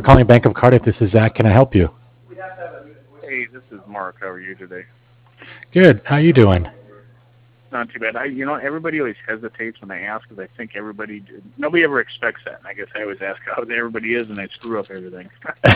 calling Bank of Cardiff. This is Zach. Can I help you? Hey, this is Mark. How are you today? Good. How you doing? Not too bad. Everybody always hesitates when I ask because I think nobody ever expects that. And I guess I always ask how everybody is, and I screw up everything.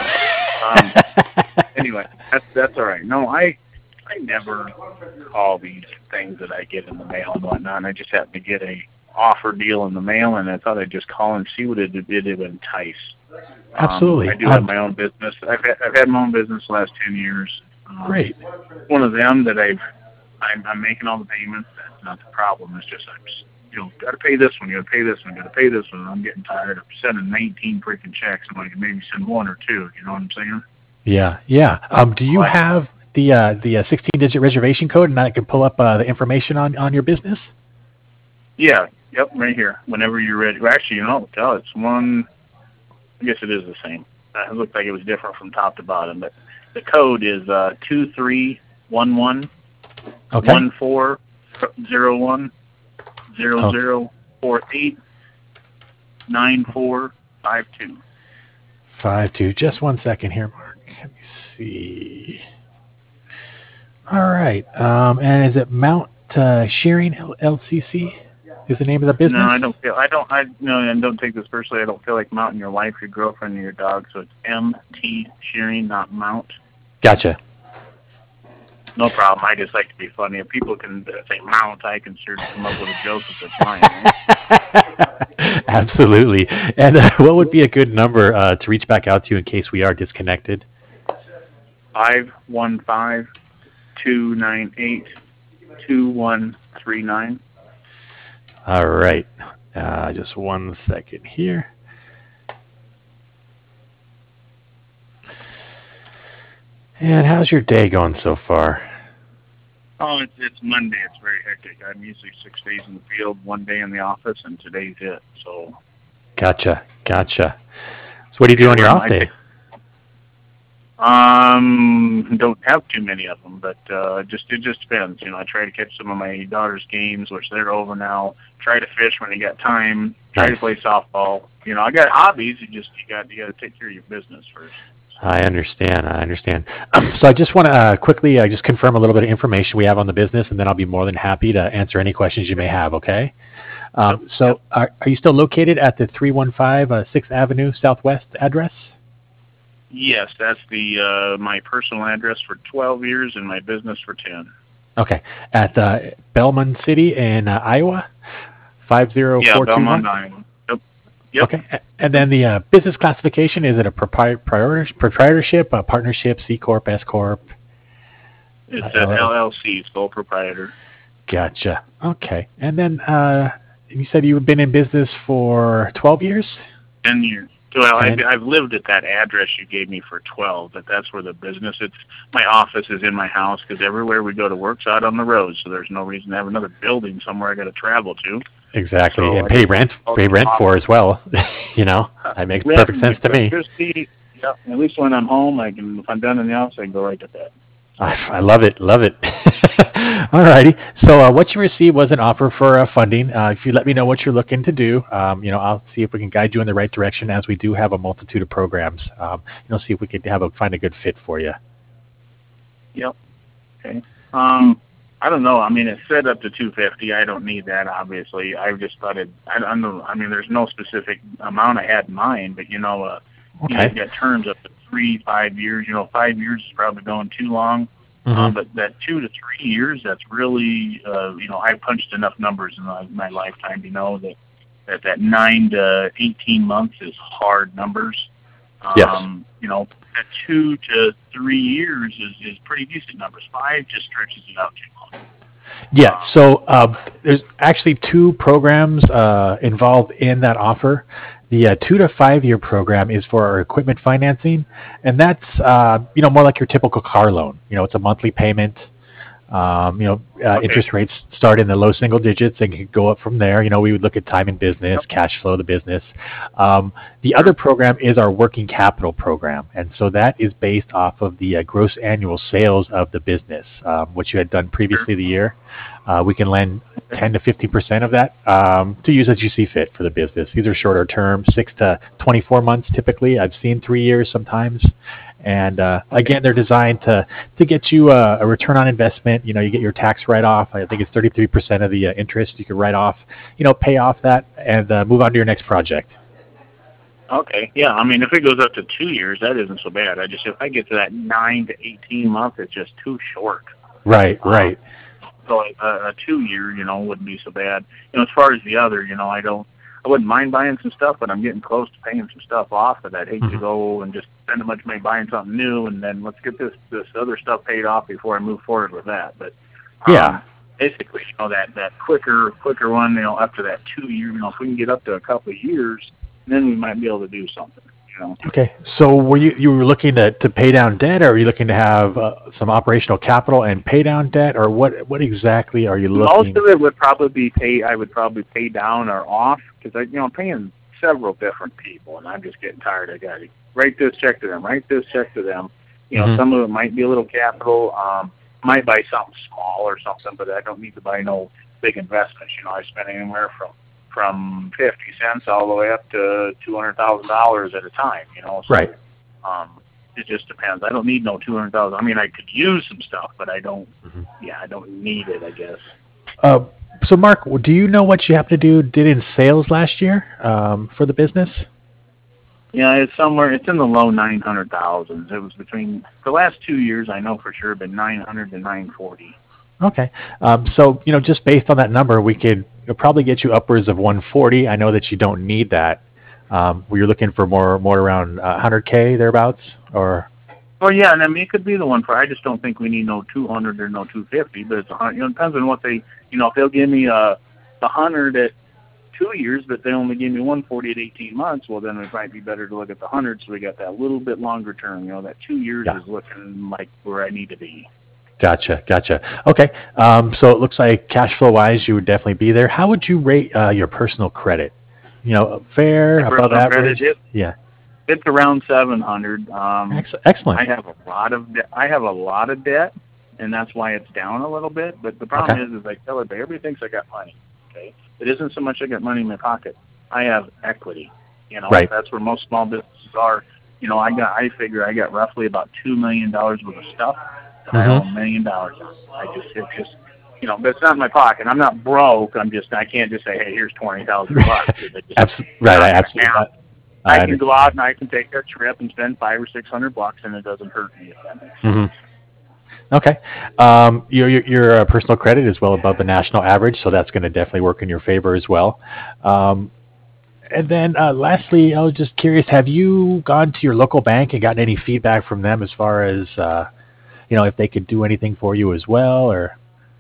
Anyway, that's all right. No, I never call these things that I get in the mail and whatnot. And I just happened to get a offer deal in the mail, and I thought I'd just call and see what it would entice. Absolutely. I do have my own business. I've had my own business the last 10 years. Great. One of them that I'm making all the payments. That's not the problem. It's just got to pay this one. You got to pay this one. Got to pay this one. And I'm getting tired of sending 19 freaking checks. I'm like, maybe send one or two. You know what I'm saying? Yeah. Do you have the 16-digit reservation code, and I can pull up the information on your business? Yeah. Yep. Right here. Whenever you're ready. Well, actually, it's one. I guess it is the same. It looked like it was different from top to bottom, but the code is 2311 1401 0048 9452. 52. Just 1 second here, Mark. Let me see. All right. And is it Mount Shearing LCC? Is the name of the business? No, I don't take this personally. I don't feel like mounting your wife, your girlfriend, or your dog. So it's MT Shearing, not Mount. Gotcha. No problem. I just like to be funny. If people can say Mount, I can sure come up with a joke if it's mine. Right? Absolutely. And what would be a good number to reach back out to you in case we are disconnected? 515-298-2139. All right. Just 1 second here. And how's your day going so far? Oh, it's Monday. It's very hectic. I'm usually 6 days in the field, 1 day in the office, and today's it. So. Gotcha. So what do you do on your off day? Don't have too many of them, but it just depends. I try to catch some of my daughter's games, which they're over now. Try to fish when you got time. Try to play softball. I got hobbies. You got to take care of your business first. I understand. So I just want to quickly just confirm a little bit of information we have on the business, and then I'll be more than happy to answer any questions you may have, okay? So are you still located at the 315 6th Avenue Southwest address? Yes, that's my personal address for 12 years and my business for 10. Okay. At Belmont City in Iowa? 50421? Yeah, Belmont, Iowa. Yep. Okay. And then the business classification, is it a proprietorship, a partnership, C Corp, S Corp? It's an LLC, sole proprietor. Gotcha. Okay. And then you said you've been in business for 12 years? 10 years. Well, I've lived at that address you gave me for 12, but that's where the business, my office is in my house because everywhere we go to work's out on the road, so there's no reason to have another building somewhere I got to travel to. Exactly, so and pay rent for as well. That makes perfect sense to me. Yeah, at least when I'm home, if I'm done in the office, I can go right to bed. I love it. All righty. So what you received was an offer for funding. If you let me know what you're looking to do, I'll see if we can guide you in the right direction, as we do have a multitude of programs. See if we can find a good fit for you. Yep. Okay. I don't know. It's set up to $250. I don't need that, obviously. I just thought there's no specific amount I had in mind, but okay. You've got terms up to 3-5 years. 5 years is probably going too long. Mm-hmm. But that 2 to 3 years, that's really, I've punched enough numbers in my lifetime to know that 9 to 18 months is hard numbers. Yes. That 2 to 3 years is pretty decent numbers. 5 just stretches it out too long. Yeah, so there's actually 2 programs involved in that offer. The 2 to 5 year program is for our equipment financing, and that's more like your typical car loan. It's a monthly payment. Okay. Interest rates start in the low single digits and can go up from there. We would look at time in Yep. business, cash flow of the business. The other Sure. program is our working capital program. And so that is based off of the gross annual sales of the business, what you had done Sure. previously the year. We can lend Okay. 10 to 50% of that to use as you see fit for the business. These are shorter term, 6 to 24 months typically. I've seen 3 years sometimes. And Okay. again, they're designed to get you a return on investment. You get your tax write off. I think it's 33% of the interest you can write off. Pay off that and move on to your next project. Okay. Yeah. I mean, if it goes up to 2 years, that isn't so bad. If I get to that 9 to 18 month, it's just too short. Right, Um, right. so a 2 year, wouldn't be so bad. As far as the other, I wouldn't mind buying some stuff, but I'm getting close to paying some stuff off, and I'd hate to Hmm. go and just spend a bunch of money buying something new, and then let's get this other stuff paid off before I move forward with that. But Yeah. um, basically, that quicker one, up to that 2 year, if we can get up to a couple of years, then we might be able to do something. Okay. So were you were looking to pay down debt, or are you looking to have some operational capital and pay down debt, or what exactly are you Most looking? of it would probably be pay. I would probably pay down or off because I'm paying several different people, and I'm just getting tired. I got to write this check to them, write this check to them. Hmm. Some of it might be a little capital. Might buy something small or something, but I don't need to buy no big investments. I spend anywhere from 50 cents all the way up to $200,000 at a time. So Right. um, it just depends. I don't need no 200,000. I mean, I could use some stuff, but I don't. Mhm. Yeah, I don't need it, I guess. Uh, so Mark, do you know what you have to did in sales last year for the business? Yeah, it's somewhere. It's in the low 900,000s. It was between the last 2 years. I know for sure, been 900 to 940. Okay. So, just based on that number, we could probably get you upwards of 140. I know that you don't need that. Were you looking for more around 100K thereabouts, or? Oh yeah, and I mean it could be the one for. I just don't think we need no 200 or no 250. But it's it depends on what they. If they'll give me a 100 at 2 years, but they only give me 140 at 18 months. Well, then it might be better to look at the 100. So we got that little bit longer term. That 2 years Yeah. is looking like where I need to be. Gotcha, gotcha. Okay. So it looks like cash flow wise, you would definitely be there. How would you rate your personal credit? Fair, My above personal credit, average? Yeah. it's around 700. Excellent. I have a lot of debt, and that's why it's down a little bit. But the Okay. problem is I tell everybody thinks I got money. Okay, it isn't so much I got money in my pocket. I have equity. Right. That's where most small businesses are. I figure I got roughly about $2 million worth of stuff that I owe Mm-hmm. $1 million on. It's just. But it's not in my pocket. I'm not broke. I can't just say, hey, here's 20,000 bucks. Right. I Not gonna absolutely. happen. I I can go understand. out and I can take a trip and spend $500 or $600, and it doesn't hurt me if that makes sense. Mm-hmm. Okay. Your personal credit is well above the national average, so that's going to definitely work in your favor as well. Um, and then lastly, I was just curious: have you gone to your local bank and gotten any feedback from them as far as if they could do anything for you as well, or?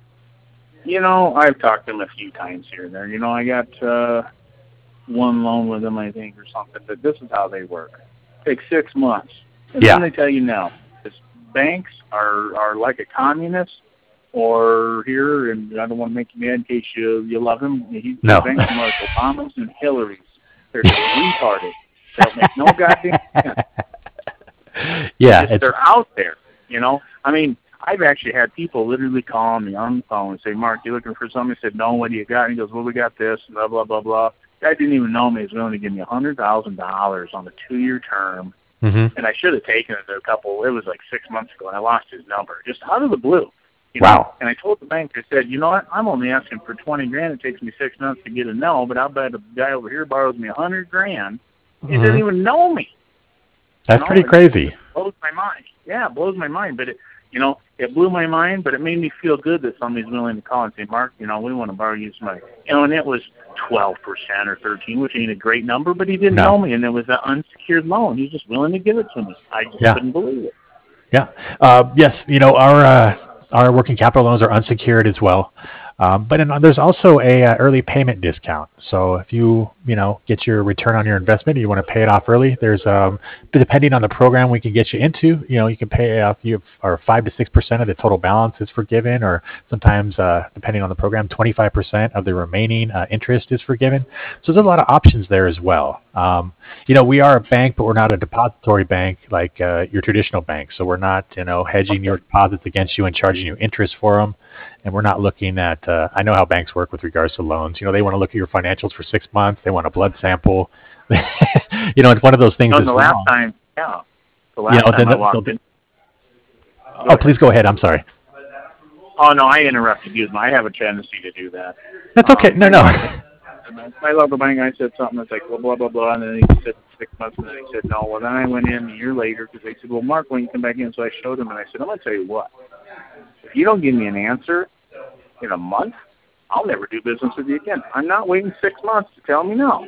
I've talked to them a few times here and there. I got one loan with them, I think, or something. But this is how they work. Take 6 months, and then Yeah. they tell you no. Because banks are like a communist. Or here, and I don't want to make you mad in case you love him. He's No. banks are like Obama's and Hillary's. They're just retarded. They don't make no goddamn sense. Yeah. It's. They're out there. I mean, I've actually had people literally call me on the phone and say, Mark, you looking for something? I said, no, what do you got? And he goes, well, we got this, blah, blah, blah, blah. Guy didn't even know me. He was willing to give me $100,000 on a 2-year term. Mm-hmm. And I should have taken it it was like 6 months ago, and I lost his number, just out of the blue. Wow. And I told the bank, I said, you know what? I'm only asking for 20 grand. It takes me 6 months to get a no, but I'll bet a guy over here borrows me 100 grand. He doesn't Mm-hmm. even know me. That's pretty crazy. It blows my mind. Yeah, it blows my mind. But it blew my mind, but it made me feel good that somebody's willing to call and say, Mark, we want to borrow you some money. And it was 12% or 13%, which ain't a great number, but he didn't No. know me, and it was an unsecured loan. He's just willing to give it to me. I just couldn't believe it. Yeah. Yes. Our working capital loans are unsecured as well. But there's also a early payment discount. So if you get your return on your investment, you want to pay it off early. There's depending on the program we can get you into, you can pay off or 5 to 6% of the total balance is forgiven, or sometimes depending on the program, 25% of the remaining interest is forgiven. So there's a lot of options there as well. We are a bank, but we're not a depository bank like your traditional bank. So we're not hedging your deposits against you and charging you interest for them. And we're not looking at, I know how banks work with regards to loans. They want to look at your financials for 6 months. They want a blood sample. It's one of those things. The last time I walked in. Oh, please go ahead. I'm sorry. Oh, no, I interrupted you. I have a tendency to do that. That's okay. No. My local bank guy said something that's like, well, blah, blah, blah, and then he said 6 months, and then he said no. Well, then I went in a year later because they said, well, Mark, when you come back in, so I showed him, and I said, I'm going to tell you what. If you don't give me an answer in a month, I'll never do business with you again. I'm not waiting 6 months to tell me no.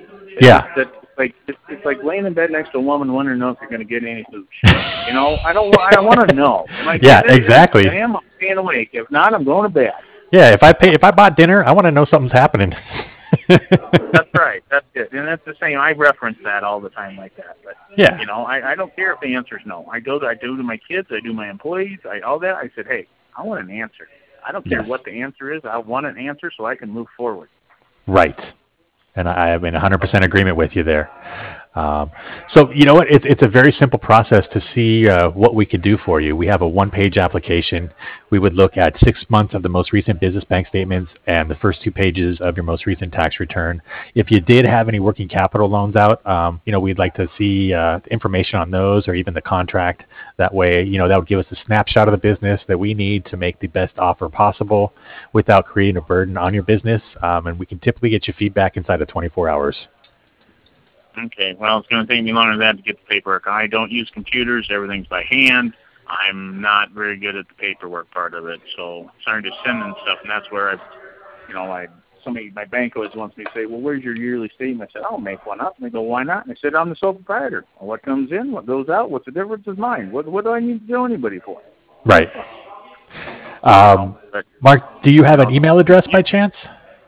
It's like laying in bed next to a woman wondering if you're going to get any food. I don't want to know. Yeah, exactly. I'm staying awake. If not, I'm going to bed. Yeah, if I bought dinner, I want to know something's happening. That's right. That's it. And that's the same. I reference that all the time like that. But yeah, I don't care if the answer is no. I do to my kids. I do my employees. All that. I said, hey, I want an answer. I don't care what the answer is. I want an answer so I can move forward. Right. And I am in 100% agreement with you there. So you know what? It's a very simple process to see what we could do for you. We have a one-page application. We would look at 6 months of the most recent business bank statements and the first 2 pages of your most recent tax return. If you did have any working capital loans out, we'd like to see information on those or even the contract. That way, that would give us a snapshot of the business that we need to make the best offer possible without creating a burden on your business. And we can typically get you feedback inside of 24 hours. Okay, well, it's going to take me longer than that to get the paperwork. I don't use computers. Everything's by hand. I'm not very good at the paperwork part of it, so starting to send in stuff, and that's where my bank always wants me to say, well, where's your yearly statement? I said, I'll make one up. And they go, why not? And I said, I'm the sole proprietor. Well, what comes in, what goes out, what's the difference is mine. What do I need to tell anybody for? Right. Mark, do you have an email address by chance?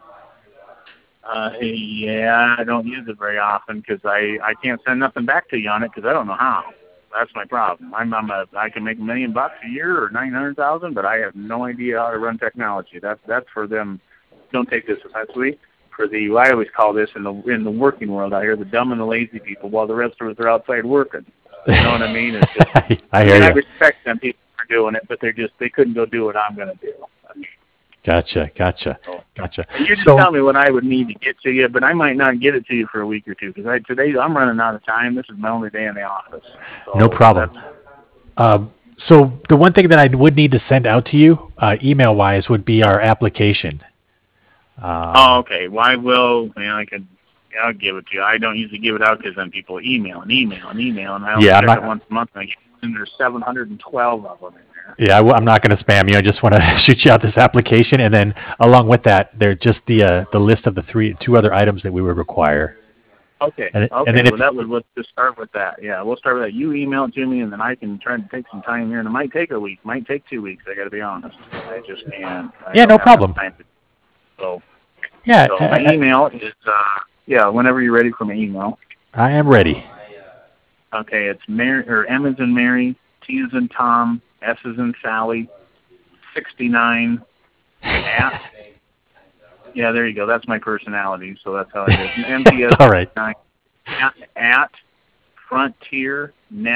Yeah, I don't use it very often because I can't send nothing back to you on it because I don't know how. That's my problem. I can make $1 million a year or 900,000, but I have no idea how to run technology. That's for them. Don't take this offensively. I always call this in the working world out here, the dumb and the lazy people, while the rest of us are outside working. You know what I mean? It's just, I hear you. I respect them people for doing it, but they couldn't go do what I'm going to do. Gotcha. You just tell me what I would need to get to you, but I might not get it to you for a week or two because today I'm running out of time. This is my only day in the office. So no problem. So the one thing that I would need to send out to you, email-wise, would be our application. Okay. Well, I will. I'll give it to you. I don't usually give it out because then people email, and I only check it once a month, and there's 712 of them. Yeah, I'm not going to spam you. I just want to shoot you out this application, and then along with that, they're just the list of the 2 other items that we would require. Okay. And then let's just start with that. Yeah, we'll start with that. You email it to me, and then I can try to take some time here, and it might take a week, might take 2 weeks. I got to be honest. I just can't. Yeah, no problem. So my email is whenever you're ready for my email. I am ready. Okay, it's M as in Mary, T as in Tom, S as in Sally, 69 at. Yeah, there you go. That's my personality, so that's how it is. MTS. All right. At frontiernet.net.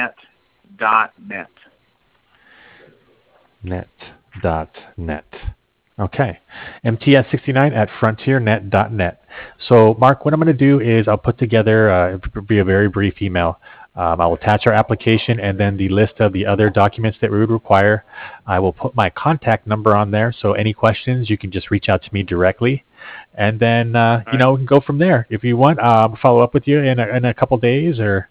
Net.net. Okay. MTS69 at frontiernet.net. So, Mark, what I'm going to do is I'll put together, it'll be a very brief email. I will attach our application and then the list of the other documents that we would require. I will put my contact number on there, so any questions, you can just reach out to me directly. And then, we can go from there. If you want, follow up with you in a couple days or...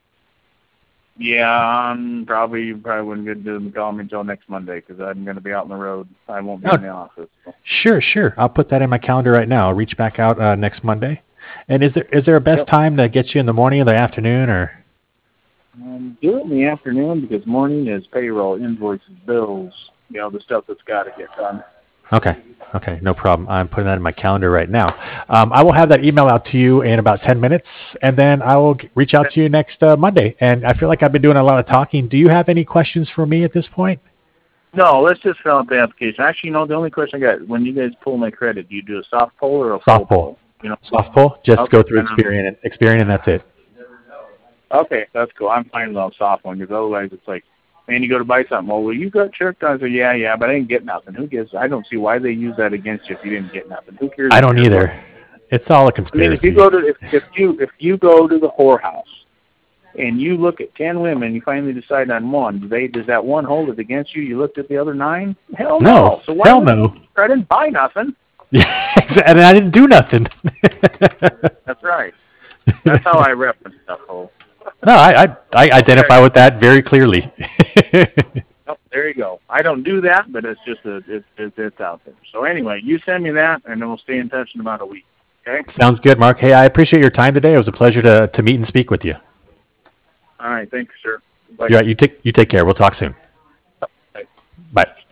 Yeah, probably wouldn't get to call me until next Monday because I'm going to be out on the road. I won't be in the office. So. Sure. I'll put that in my calendar right now. I'll reach back out next Monday. And is there a best time to get you in the morning or the afternoon or... Do it in the afternoon because morning is payroll, invoices, bills, the stuff that's got to get done. Okay. Okay. No problem. I'm putting that in my calendar right now. I will have that email out to you in about 10 minutes, and then I will reach out to you next Monday. And I feel like I've been doing a lot of talking. Do you have any questions for me at this point? No, let's just fill out the application. Actually, the only question I got, when you guys pull my credit, do you do a soft pull or a full Soft pull? pull. Soft pull. Just Okay. go through Experian, and that's it. Okay, that's cool. I'm fine with a soft one, because otherwise it's like, man, you go to buy something. Well, you got tricked. I said, yeah, but I didn't get nothing. Who gives? I don't see why they use that against you if you didn't get nothing. Who cares? I don't either. It's all a I mean, conspiracy. if you go to if you go to the whorehouse and you look at 10 women, you finally decide on one. Does that one hold it against you? You looked at the other 9? Hell no. No. So why Hell would no. I didn't buy nothing. And I didn't do nothing. That's right. That's how I reference stuff. Oh. No, I identify with that very clearly. Oh, there you go. I don't do that, but it's just it's out there. So anyway, you send me that, and then we'll stay in touch in about a week. Okay. Sounds good, Mark. Hey, I appreciate your time today. It was a pleasure to meet and speak with you. All right. Thank you, sir. Bye. You take care. We'll talk soon. Bye. Bye.